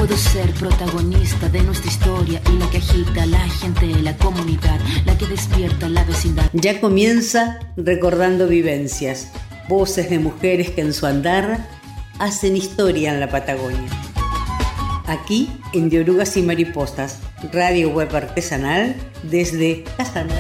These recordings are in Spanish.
Puedo ser protagonista de nuestra historia y la que agita a la gente, la comunidad, la que despierta la vecindad. Ya comienza Recordando Vivencias, voces de mujeres que en su andar hacen historia en la Patagonia. Aquí en De Orugas y Mariposas, radio web artesanal desde Casanare.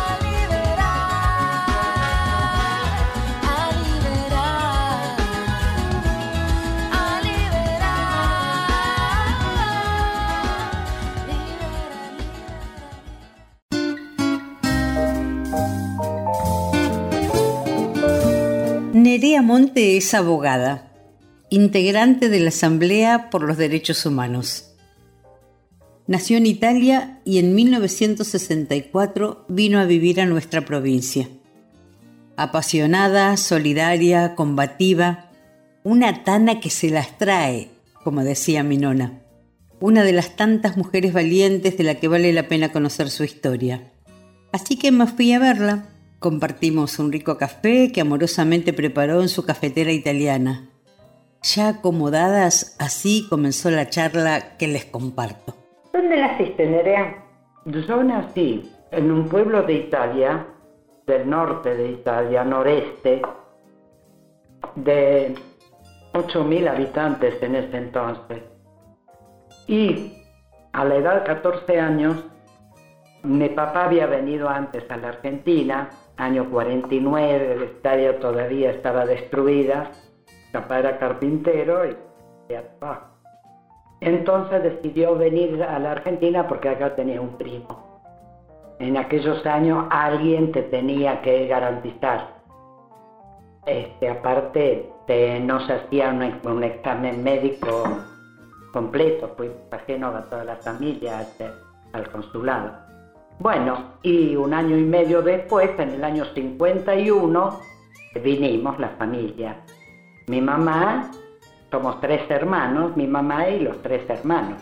Nerea Monte es abogada, integrante de la Asamblea por los Derechos Humanos. Nació en Italia y en 1964 vino a vivir a nuestra provincia. Apasionada, solidaria, combativa, una tana que se las trae, como decía mi nona. Una de las tantas mujeres valientes de la que vale la pena conocer su historia. Así que me fui a verla. Compartimos un rico café que amorosamente preparó en su cafetera italiana. Ya acomodadas, así comenzó la charla que les comparto. ¿Dónde naciste, Nerea? Yo nací en un pueblo de Italia, del norte de Italia, noreste, de 8.000 habitantes en ese entonces. Y a la edad de 14 años, mi papá había venido antes a la Argentina, año 49, Italia todavía estaba destruida, papá era carpintero y trabajo. Entonces decidió venir a la Argentina porque acá tenía un primo. En aquellos años alguien te tenía que garantizar. Aparte no se hacía un examen médico completo, fui ajeno a toda la familia al consulado. Bueno, y un año y medio después, en el año 51, vinimos la familia. Mi mamá, somos 3 hermanos, mi mamá y los 3 hermanos.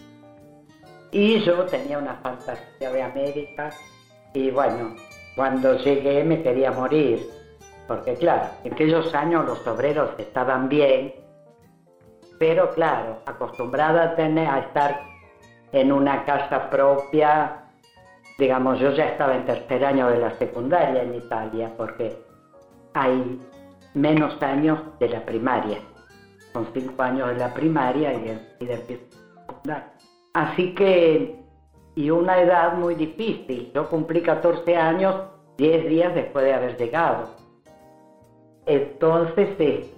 Y yo tenía una fantasía de América y bueno, cuando llegué me quería morir. Porque claro, en aquellos años los obreros estaban bien, pero claro, acostumbrada a estar en una casa propia. Digamos, yo ya estaba en tercer año de la secundaria en Italia, porque hay menos años de la primaria. Son 5 años de la primaria y del secundario. Así que, y una edad muy difícil. Yo cumplí 14 años, 10 días después de haber llegado. Entonces,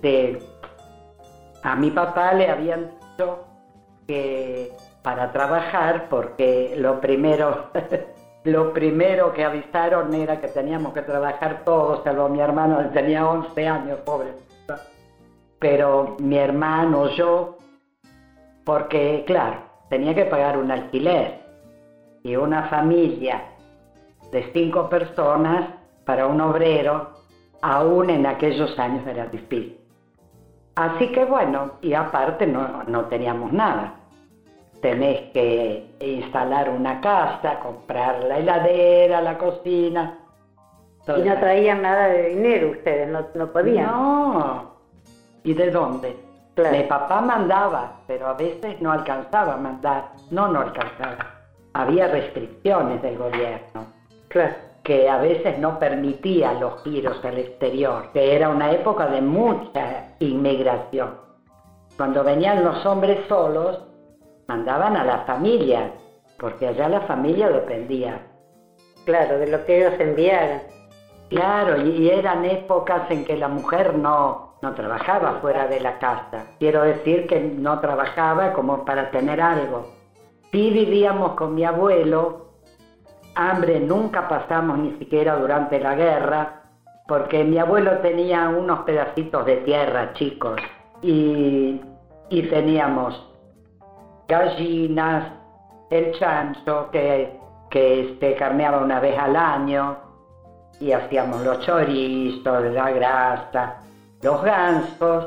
a mi papá le habían dicho que para trabajar, porque lo primero que avisaron era que teníamos que trabajar todos, salvo mi hermano, él tenía 11 años, pobre. Pero mi hermano, yo, porque claro, tenía que pagar un alquiler. Y una familia de 5 personas para un obrero, aún en aquellos años era difícil. Así que bueno, y aparte no teníamos nada. Tenés que instalar una casa, comprar la heladera, la cocina. Y no traían nada de dinero ustedes, no podían. No. ¿Y de dónde? Claro. Mi papá mandaba, pero a veces no alcanzaba a mandar. No alcanzaba. Había restricciones del gobierno. Claro. Que a veces no permitía los giros al exterior, que era una época de mucha inmigración. Cuando venían los hombres solos, mandaban a la familia, porque allá la familia dependía. Claro, de lo que ellos enviaran. Claro, y eran épocas en que la mujer no trabajaba fuera de la casa. Quiero decir que no trabajaba como para tener algo. Sí vivíamos con mi abuelo. Hambre nunca pasamos ni siquiera durante la guerra, porque mi abuelo tenía unos pedacitos de tierra chicos y teníamos gallinas, el chancho que carneaba una vez al año y hacíamos los chorizos, la grasa, los gansos,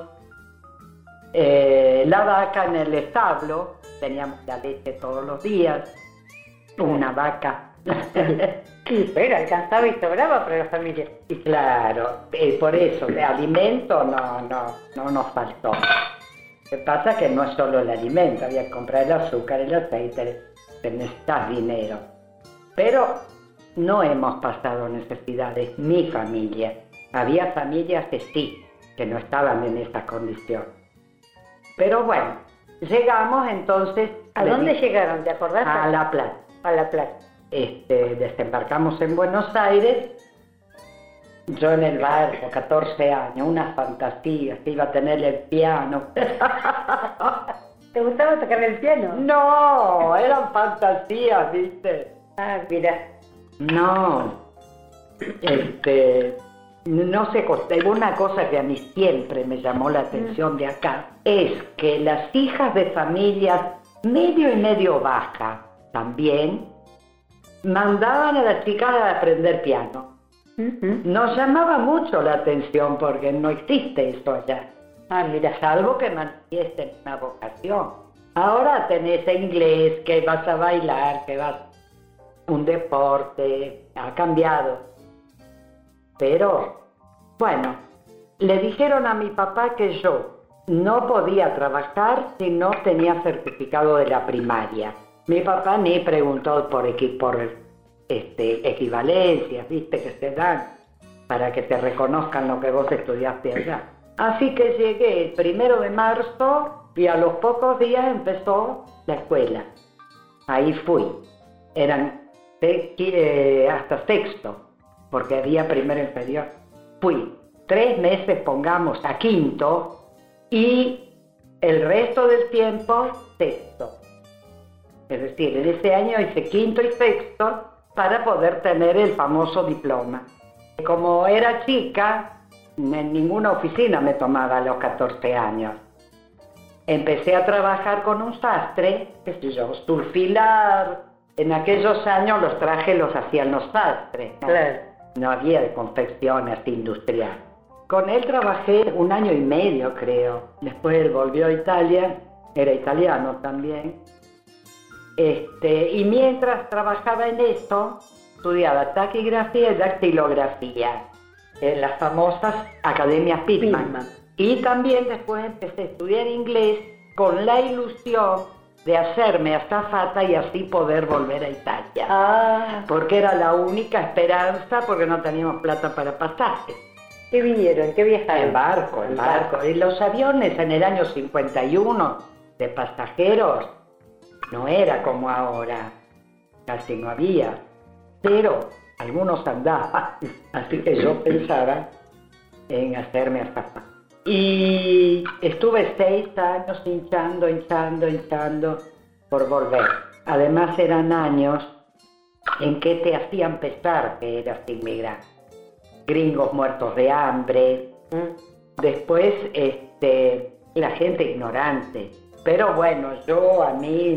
la vaca en el establo, teníamos la leche todos los días, una vaca. Sí, pero alcanzaba y sobraba para la familia. Y claro, por eso, de alimento no nos faltó. Lo que pasa es que no es solo el alimento, había que comprar el azúcar, el aceite, te necesitas dinero. Pero no hemos pasado necesidades, mi familia. Había familias que sí, que no estaban en esa condición. Pero bueno, llegamos entonces... ¿A dónde llegaron? ¿Te acordás? A La Plata. A La Plata. Desembarcamos en Buenos Aires. Yo en el barco, 14 años, una fantasía, que iba a tener el piano. ¿Te gustaba tocar el piano? No, eran fantasías, ¿viste? Ah, mira. No, no sé, una cosa que a mí siempre me llamó la atención de acá, es que las hijas de familias medio y medio bajas también mandaban a las chicas a aprender piano. Nos llamaba mucho la atención porque no existe eso allá. Ah, mira. Salvo que manifieste una vocación. Ahora tenés inglés, que vas a bailar, que vas a un deporte, ha cambiado. Pero, bueno, le dijeron a mi papá que yo no podía trabajar si no tenía certificado de la primaria. Mi papá ni preguntó por equivalencias, viste, que se dan para que te reconozcan lo que vos estudiaste allá. Así que llegué el 1 de marzo y a los pocos días empezó la escuela. Ahí fui. Eran hasta sexto, porque había primero inferior. Fui 3 meses, pongamos, a quinto, y el resto del tiempo sexto. Es decir, en ese año hice quinto y sexto para poder tener el famoso diploma. Como era chica, en ninguna oficina me tomaba a los 14 años. Empecé a trabajar con un sastre, qué sé yo, surfilar. En aquellos años los trajes los hacían los sastres, ¿no? Claro. No había de confección así industrial. Con él trabajé 1 año y medio, creo. Después él volvió a Italia, era italiano también. Y mientras trabajaba en eso, estudiaba taquigrafía y dactilografía en las famosas academias Pitman. Y también después empecé a estudiar inglés con la ilusión de hacerme azafata y así poder volver a Italia. Porque era la única esperanza, porque no teníamos plata para pasajes. ¿Qué vinieron? ¿Qué viajaron? En barco. Y los aviones en el año 51 de pasajeros no era como ahora, casi no había, pero algunos andaban, así que yo pensaba en hacerme azafata. Y estuve 6 años hinchando por volver. Además eran años en que te hacían pensar que eras inmigrante. Gringos muertos de hambre, después la gente ignorante. Pero bueno, a mí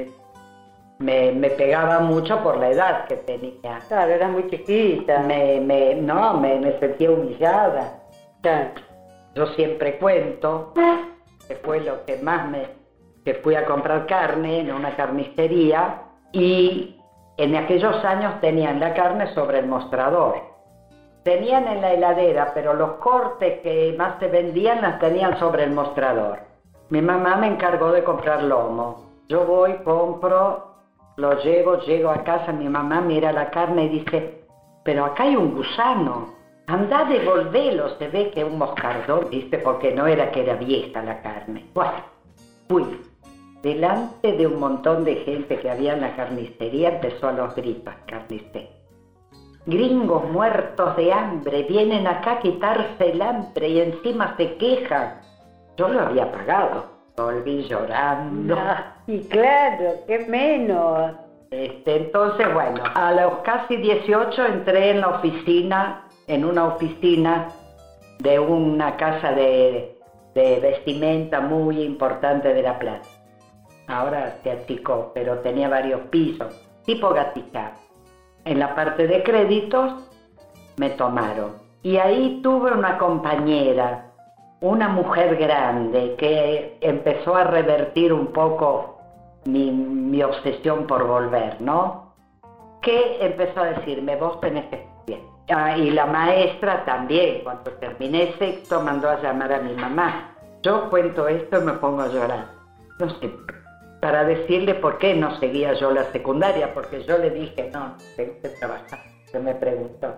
me pegaba mucho por la edad que tenía. Claro, era muy chiquita. Me sentía humillada. Claro. Yo siempre cuento que fue lo que más que fui a comprar carne en una carnicería y en aquellos años tenían la carne sobre el mostrador. Tenían en la heladera, pero los cortes que más se vendían las tenían sobre el mostrador. Mi mamá me encargó de comprar lomo. Yo voy, compro, lo llego a casa, mi mamá mira la carne y dice, pero acá hay un gusano, anda a devolverlo, se ve que es un moscardón, ¿viste? Porque no era que era vieja la carne. Bueno, fui. Delante de un montón de gente que había en la carnicería empezó a los gritos, carnicero. Gringos muertos de hambre, vienen acá a quitarse el hambre y encima se quejan. Yo lo había pagado, volví llorando. Y claro, qué menos. Entonces, bueno, a los casi 18 entré en una oficina de una casa de vestimenta muy importante de La Plata. Ahora se achicó, pero tenía varios pisos, tipo Gatica. En la parte de créditos me tomaron. Y ahí tuve una compañera, una mujer grande, que empezó a revertir un poco mi obsesión por volver, ¿no? Que empezó a decirme, vos tenés que estudiar. Y la maestra también, cuando terminé sexto, mandó a llamar a mi mamá. Yo cuento esto y me pongo a llorar. No sé, para decirle por qué no seguía yo la secundaria, porque yo le dije, no, tengo que trabajar, se me preguntó.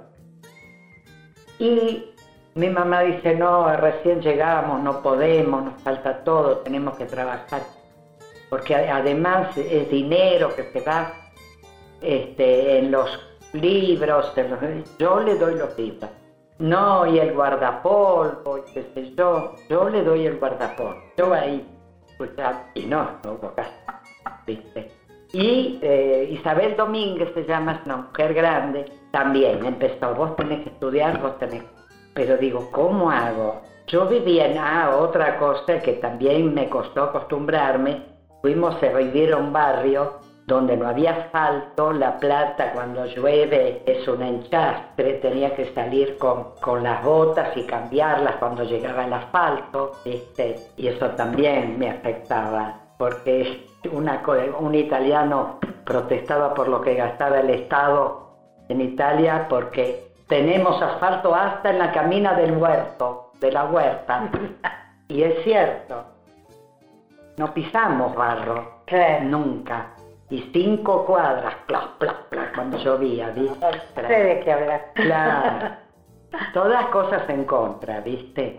Y mi mamá dice, no, recién llegamos, no podemos, nos falta todo, tenemos que trabajar. Porque además es dinero que se va en los libros, yo le doy los libros. No, y el guardapolvo, y qué sé yo le doy el guardapolvo. Yo ahí, y no hubo caso, ¿viste? Y Isabel Domínguez se llama, es una mujer grande, también empezó, vos tenés que estudiar, vos tenés... Pero digo, ¿cómo hago? Yo vivía en otra cosa que también me costó acostumbrarme. Fuimos a vivir a un barrio donde no había asfalto, La Plata cuando llueve es un enchastre, tenía que salir con las botas y cambiarlas cuando llegaba el asfalto, y eso también me afectaba, porque un italiano protestaba por lo que gastaba el Estado en Italia, porque tenemos asfalto hasta en la camina del huerto, de la huerta, y es cierto, no pisamos barro, nunca. Y 5 cuadras, plaf, plaf, plaf, cuando llovía, ¿viste? Sé de qué hablar. Claro. Todas cosas en contra, ¿viste?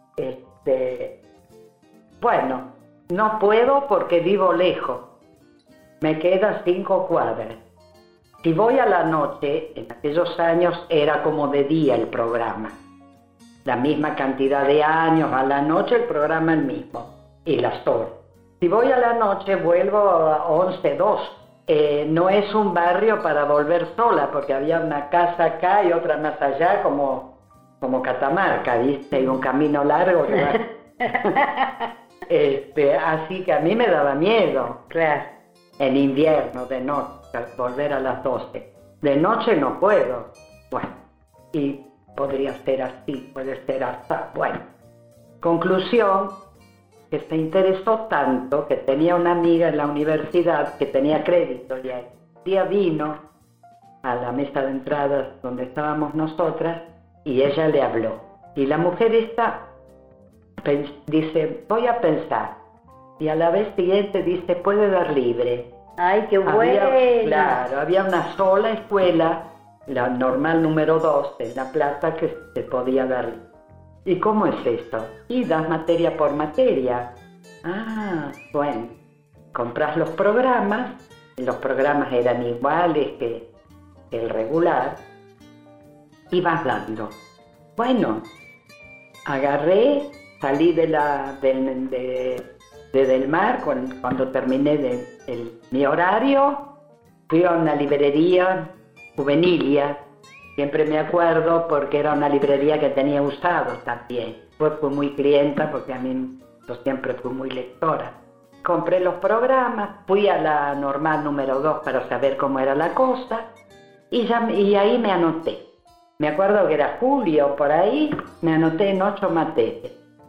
Bueno, no puedo porque vivo lejos. Me quedan 5 cuadras. Si voy a la noche, en aquellos años era como de día el programa. La misma cantidad de años, a la noche el programa el mismo. Y las horas. Si voy a la noche vuelvo a 11:02. No es un barrio para volver sola, porque había una casa acá y otra más allá, como Catamarca, ¿viste? Y un camino largo. Así que a mí me daba miedo. Claro. En invierno, de noche, volver a las 12. De noche no puedo. Bueno, y podría ser así, puede ser hasta... Bueno, conclusión... que se interesó tanto que tenía una amiga en la universidad que tenía crédito y un día vino a la mesa de entradas donde estábamos nosotras y ella le habló. Y la mujer esta dice, voy a pensar. Y a la vez siguiente dice, puede dar libre. ¡Ay, qué bueno! Claro, había una sola escuela, la normal número 2 en La Plata, que se podía dar libre. ¿Y cómo es esto? Y das materia por materia. Ah, bueno. Compras los programas eran iguales que el regular, y vas dando. Bueno, agarré, salí de Del Mar cuando terminé mi horario, fui a una librería juvenilia. Siempre me acuerdo porque era una librería que tenía usados también. Fui muy clienta porque a mí yo siempre fui muy lectora. Compré los programas, fui a la normal número 2 para saber cómo era la cosa y ahí me anoté. Me acuerdo que era julio, por ahí, me anoté en 8 materias.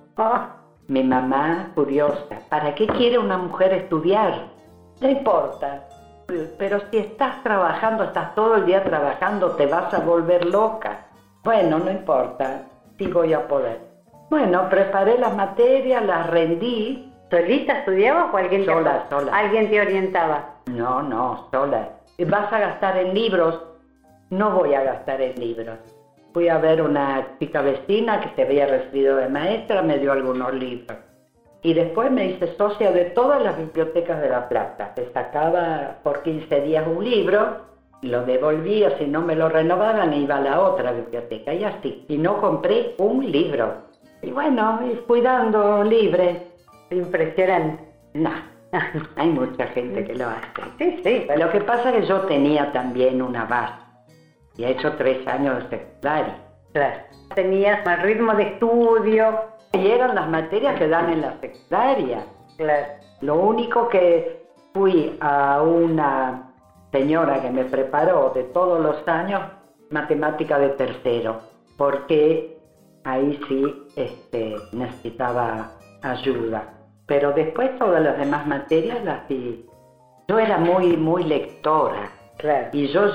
Mi mamá, curiosa, ¿para qué quiere una mujer estudiar? No importa. Pero si estás trabajando, estás todo el día trabajando, te vas a volver loca. Bueno, no importa, sí voy a poder. Bueno, preparé las materias, las rendí. ¿Solita estudiabas o alguien sola. ¿Alguien te orientaba? No, sola. ¿Vas a gastar en libros? No voy a gastar en libros. Fui a ver una chica vecina que se había recibido de maestra, me dio algunos libros. Y después me hice socia de todas las bibliotecas de La Plata. Le sacaba por 15 días un libro, lo devolvía, si no me lo renovaban iba a la otra biblioteca y así. Y no compré un libro. Y bueno, y fui dando libre. Impresionante. No, hay mucha gente que lo hace. Sí. Lo que pasa es que yo tenía también una base. Y he hecho 3 años de secundaria. Claro. Tenías más ritmo de estudio. Y eran las materias que dan en la secundaria. Claro. Lo único que fui a una señora que me preparó de todos los años matemática de tercero, porque ahí sí necesitaba ayuda. Pero después todas las demás materias las vi. Yo era muy lectora. Claro. Y yo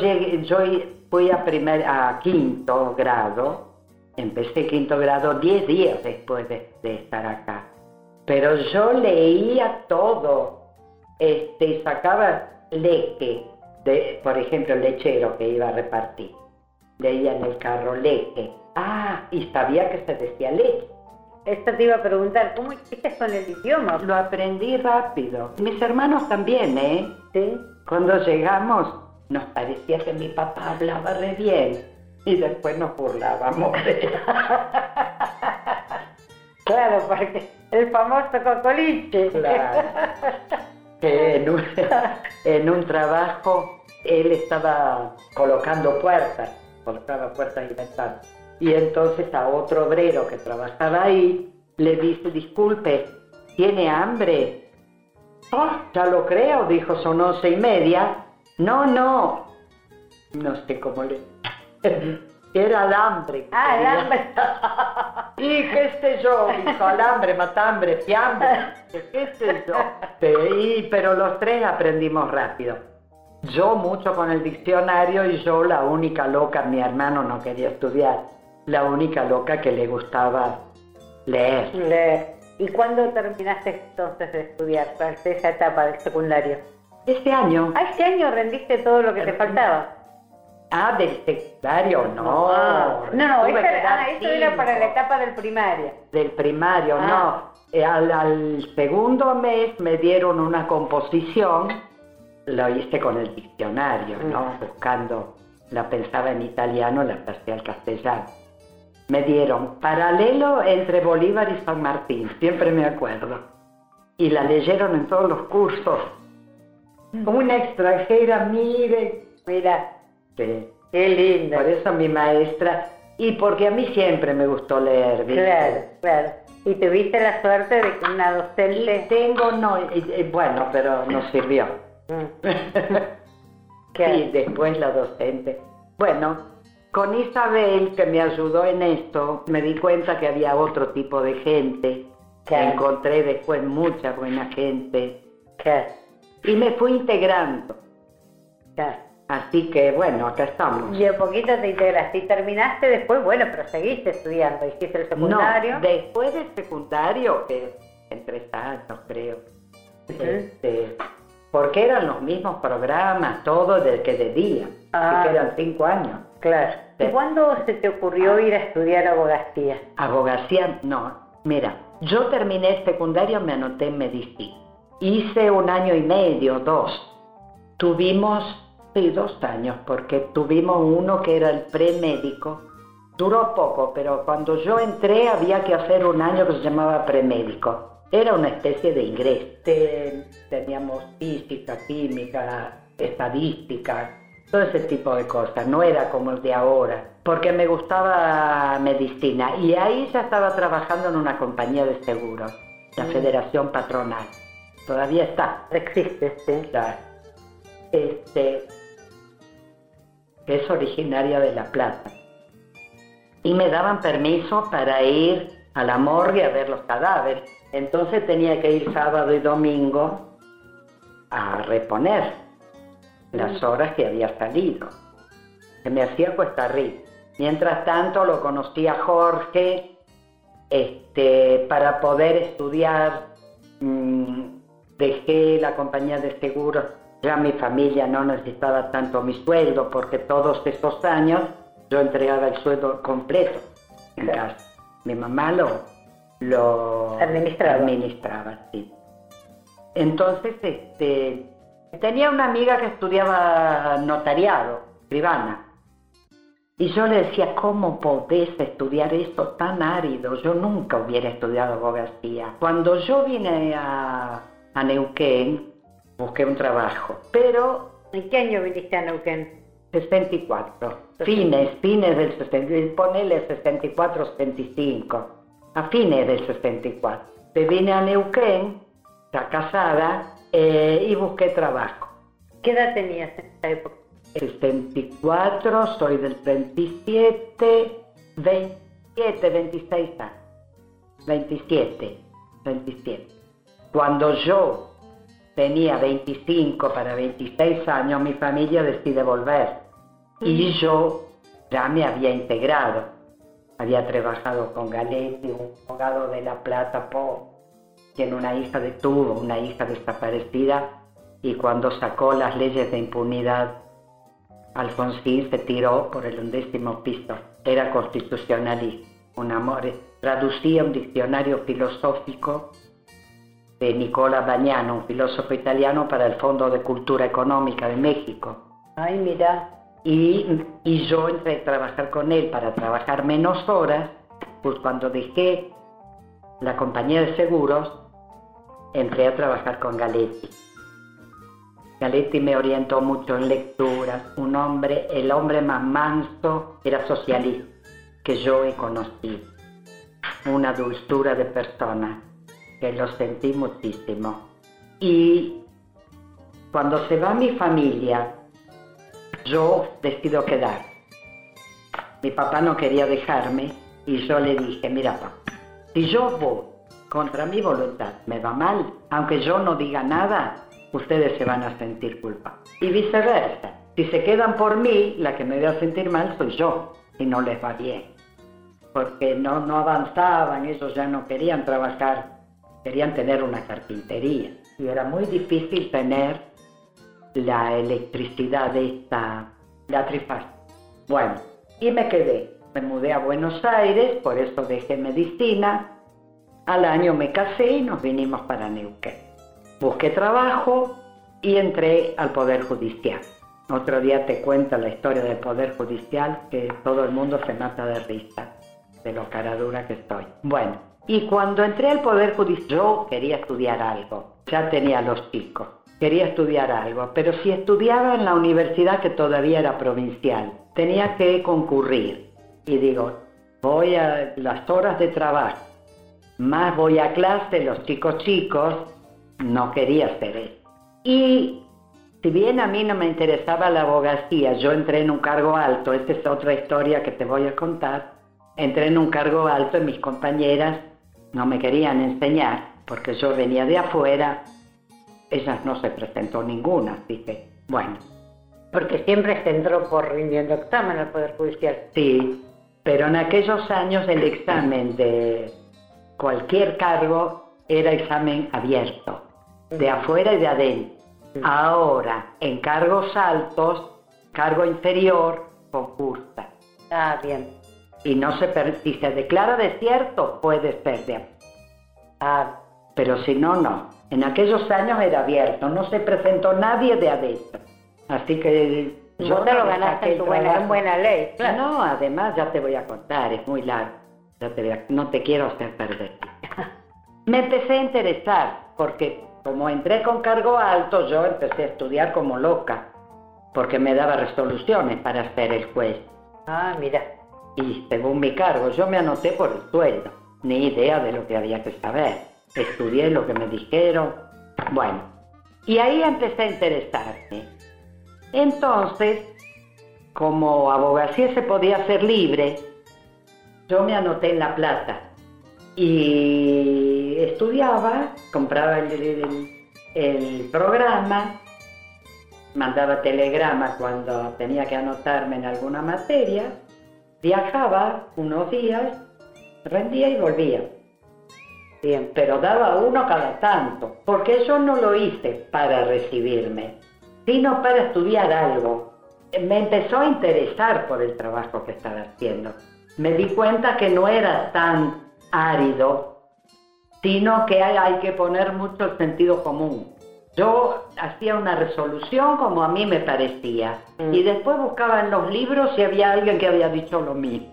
fui a 5º grado. Empecé 5º grado 10 días después de estar acá. pero yo leía todo, y sacaba leque, por ejemplo, el lechero que iba a repartir. Leía en el carro leque. Y sabía que se decía leche. Esto te iba a preguntar, ¿cómo hiciste con el idioma? Lo aprendí rápido. Mis hermanos también, ¿eh? Sí. Cuando llegamos, nos parecía que mi papá hablaba re bien. Y después nos burlábamos de él. Claro, porque el famoso cocoliche. Claro. Que en un trabajo, él estaba colocaba puertas y ventanas. Y entonces a otro obrero que trabajaba ahí, le dice, disculpe, ¿tiene hambre? Ya lo creo, dijo, son 11:30. No sé cómo le... Era alambre. Alambre. Y qué sé yo, dijo, alambre, matambre, fiambre, qué sé yo. Sí, pero los tres aprendimos rápido. Yo mucho con el diccionario y yo la única loca, mi hermano no quería estudiar, la única loca que le gustaba leer. ¿Y cuándo terminaste entonces de estudiar, esa etapa del secundario? Este año. Este año rendiste todo lo que te faltaba. Del secundario, no. No, eso era para la etapa del primario. Del primario, no. Al segundo mes me dieron una composición, lo hice con el diccionario, ¿no? Buscando, la pensaba en italiano, la pasé al castellano. Me dieron Paralelo entre Bolívar y San Martín, siempre me acuerdo. Y la leyeron en todos los cursos. Una extranjera, mira. Sí. Qué lindo. Por eso mi maestra, y porque a mí siempre me gustó leer, ¿viste? Claro. ¿Y tuviste la suerte de que una docente? Bueno, pero no sirvió. Sí, después la docente. Bueno, con Isabel, que me ayudó en esto, me di cuenta que había otro tipo de gente. Claro. Encontré después mucha buena gente. Claro. Y me fui integrando. Claro. Así que, bueno, acá estamos. Y a poquito te integraste y terminaste después, bueno, pero seguiste estudiando, hiciste el secundario. No, después del secundario, que en 3 años creo, porque eran los mismos programas, todo del que de día, así que eran 5 años. Claro. Sí. ¿Y cuándo se te ocurrió ir a estudiar abogacía? Abogacía, no. Mira, yo terminé el secundario, me anoté en medicina. Hice 1 año y medio, 2. Tuvimos... Sí, 2 años, porque tuvimos uno que era el premédico. Duró poco, pero cuando yo entré había que hacer 1 año que se llamaba premédico. Era una especie de ingreso. Teníamos física, química, estadística, todo ese tipo de cosas. No era como el de ahora, porque me gustaba medicina. Y ahí ya estaba trabajando en una compañía de seguros, la Federación Patronal. Todavía está. Existe, sí. Claro. Que es originaria de La Plata. Y me daban permiso para ir a la morgue a ver los cadáveres. Entonces tenía que ir sábado y domingo a reponer las horas que había salido. Se me hacía cuesta arriba. Mientras tanto lo conocí a Jorge, para poder estudiar. Dejé la compañía de seguros. Ya mi familia no necesitaba tanto mi sueldo porque todos esos años yo entregaba el sueldo completo en casa. Mi mamá lo administraba, sí. Entonces, tenía una amiga que estudiaba notariado, escribana. Y yo le decía, ¿cómo podés estudiar esto tan árido? Yo nunca hubiera estudiado abogacía. Cuando yo vine a Neuquén, busqué un trabajo, pero... ¿En qué año viniste a Neuquén? 64. Fines del 64, ponele 64, 65. A fines del 64. Te vine a Neuquén, ya casada, y busqué trabajo. ¿Qué edad tenías en esa época? 64, soy del 27, 26 años. 27. Cuando yo tenía 25 para 26 años, mi familia decide volver. Y yo ya me había integrado. Había trabajado con Galetti, un abogado de La Plata, tuvo una hija desaparecida, y cuando sacó las leyes de impunidad, Alfonsín se tiró por el 11º piso. Era constitucionalista, un amor. Traducía un diccionario filosófico de Nicola Bagnano, un filósofo italiano, para el Fondo de Cultura Económica de México. Ay, mira. Y yo entré a trabajar con él para trabajar menos horas, pues cuando dejé la compañía de seguros, entré a trabajar con Galetti. Galetti me orientó mucho en lecturas, el hombre más manso, era socialista, que yo he conocido. Una dulzura de persona, que lo sentí muchísimo. Y cuando se va mi familia, yo decido quedar. Mi papá no quería dejarme y yo le dije, mira papá, si yo voy contra mi voluntad, me va mal, aunque yo no diga nada, ustedes se van a sentir culpables. Y viceversa, si se quedan por mí, la que me voy a sentir mal soy yo, si no les va bien. Porque no avanzaban, ellos ya no querían trabajar, querían tener una carpintería. Y era muy difícil tener la electricidad la trifásica. Bueno, y me quedé. Me mudé a Buenos Aires, por eso dejé medicina. Al año me casé y nos vinimos para Neuquén. Busqué trabajo y entré al Poder Judicial. Otro día te cuento la historia del Poder Judicial, que todo el mundo se mata de risa, de lo caradura que estoy. Bueno, y cuando entré al Poder Judicial, yo quería estudiar algo. Ya tenía los chicos. Quería estudiar algo, pero si estudiaba en la universidad, que todavía era provincial, tenía que concurrir. Y digo, voy a las horas de trabajo, más voy a clase, los chicos, no quería hacer eso. Y si bien a mí no me interesaba la abogacía, yo entré en un cargo alto, esta es otra historia que te voy a contar. Entré en un cargo alto y mis compañeras no me querían enseñar, porque yo venía de afuera. Ellas no se presentó ninguna, así que, bueno. Porque siempre se entró por rindiendo examen al Poder Judicial. Sí, pero en aquellos años el examen de cualquier cargo era examen abierto, de afuera y de adentro. Ahora, en cargos altos, cargo inferior, concursa. Ah, bien. Y no si se declara desierto, puede ser de afuera. Ah, pero si no, no. En aquellos años era abierto, no se presentó nadie de adentro. Así que yo te lo ganaste en buena ley. Claro. No, además ya te voy a contar, es muy largo. No te quiero hacer perder. Me empecé a interesar, porque como entré con cargo alto, yo empecé a estudiar como loca, porque me daba resoluciones para ser el juez. Ah, mira. Y según mi cargo, yo me anoté por el sueldo, ni idea de lo que había que saber. Estudié lo que me dijeron. Bueno, y ahí empecé a interesarme. Entonces, como abogacía se podía hacer libre, yo me anoté en La Plata y estudiaba, compraba el programa, mandaba telegrama cuando tenía que anotarme en alguna materia, viajaba unos días, rendía y volvía. Bien, pero daba uno cada tanto, porque yo no lo hice para recibirme, sino para estudiar algo. Me empezó a interesar por el trabajo que estaba haciendo. Me di cuenta que no era tan árido, sino que hay que poner mucho el sentido común. Yo hacía una resolución como a mí me parecía, y después buscaba en los libros si había alguien que había dicho lo mismo.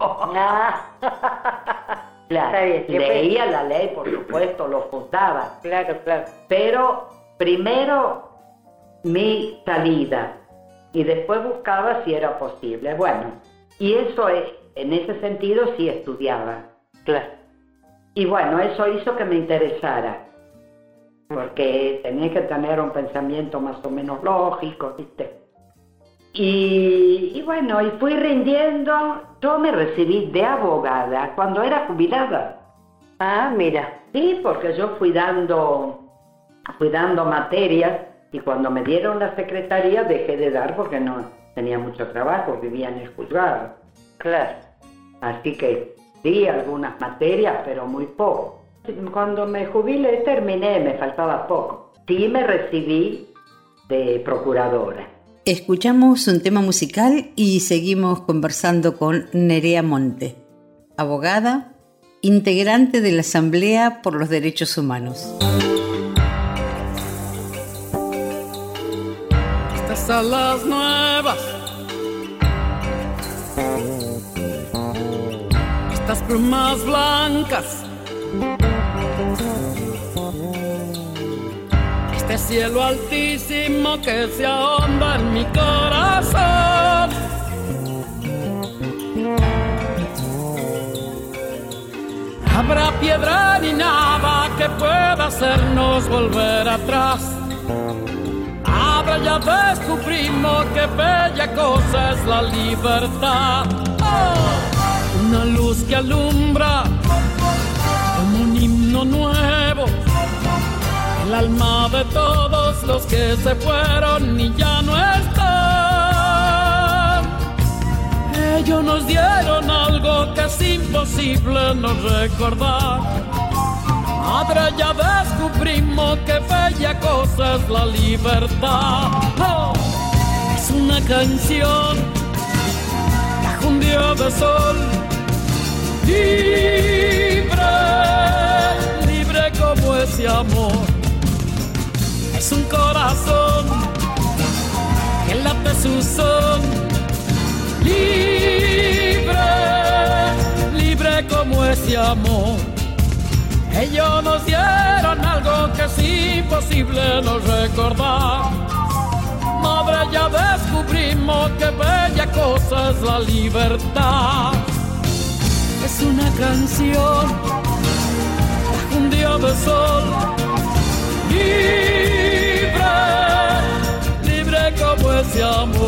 Claro, leía la ley, por supuesto, lo fundaba. Claro. Pero primero mi salida y después buscaba si era posible. Bueno, y eso en ese sentido sí estudiaba. Claro. Y bueno, eso hizo que me interesara, porque tenía que tener un pensamiento más o menos lógico, ¿viste? Y bueno, y fui rindiendo. Yo me recibí de abogada cuando era jubilada. Ah, mira. Sí, porque yo fui dando materias, y cuando me dieron la secretaría dejé de dar porque no tenía mucho trabajo, vivía en el juzgado. Claro. Así que sí, algunas materias, pero muy poco. Cuando me jubilé terminé, me faltaba poco. Sí me recibí de procuradora. Escuchamos un tema musical y seguimos conversando con Nerea Monte, abogada, integrante de la Asamblea por los Derechos Humanos. Estas alas nuevas, estas plumas blancas, este cielo altísimo que se ahonda en mi corazón. Habrá piedra ni nada que pueda hacernos volver atrás. Ahora ya descubrimos qué bella cosa es la libertad. Oh, una luz que alumbra como un himno nuevo, el alma de todos los que se fueron y ya no están. Ellos nos dieron algo que es imposible no recordar. Madre, ya descubrimos qué bella cosa es la libertad. Oh, es una canción bajo un día de sol, libre, libre como ese amor. Es un corazón que late su son, libre, libre como ese amor. Ellos nos dieron algo que es imposible no recordar. Madre, ya descubrimos qué bella cosa es la libertad. Es una canción bajo un día de sol, libre, libre como ese amor.